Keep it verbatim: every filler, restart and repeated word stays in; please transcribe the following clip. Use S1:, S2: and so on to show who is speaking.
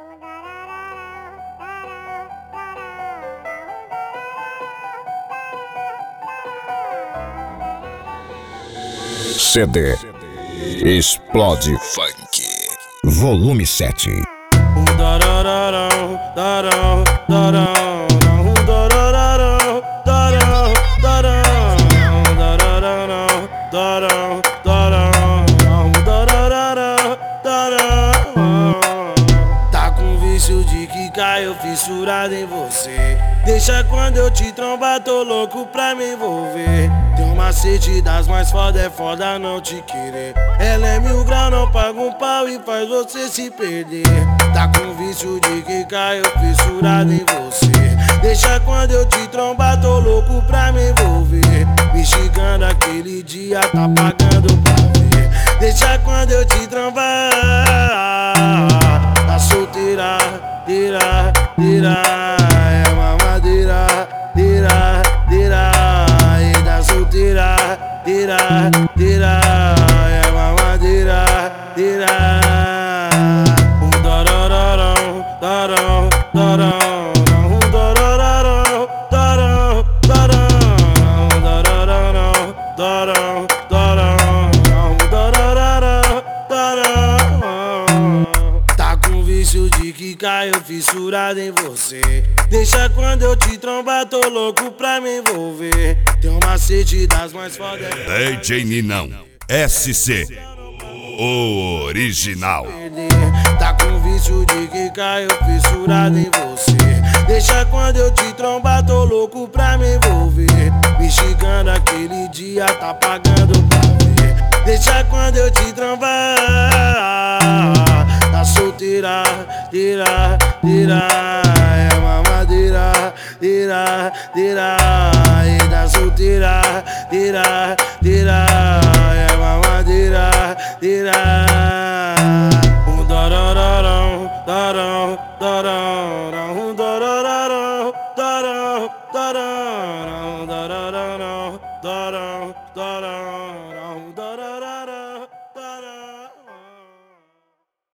S1: C D Explode Funk Volume sete.
S2: Tá com vício de que caiu fissurado em você. Deixa quando eu te trombar, tô louco pra me envolver. Tem um macete das mais foda, é foda não te querer. Ela é mil grau, não paga um pau e faz você se perder. Tá com vício de que caiu fissurado em você. Deixa quando eu te trombar, tô louco pra me envolver. Me xingando aquele dia, tá pagando pra ver. Deixa quando eu te trombar. Tá solteira, tira, tira. É mamadeira, tira, tira. E da solteira, tira, tira. É mamadeira, tira. Um dorororão, dorão, dorão. Tá com vício de que caiu fissurado em você. Deixa quando eu te trombar, tô louco pra me envolver. Tem um macete das mais fodas.
S3: D J Ninão S C, o original.
S2: Tá com vício de que caiu fissurado em você. Deixa quando eu te trombar, tô louco pra me envolver. Me xingando aquele dia, tá pagando pra ver. Deixa quando eu te trombar. Tá solteira, tira, tira. É mamadeira, tira, tira. E da solteira, tira, tira. É mamadeira, tira. Um dorororão, dorão, dorão, um dorororão, dorão, dorão, dorororão, dorão, dorão.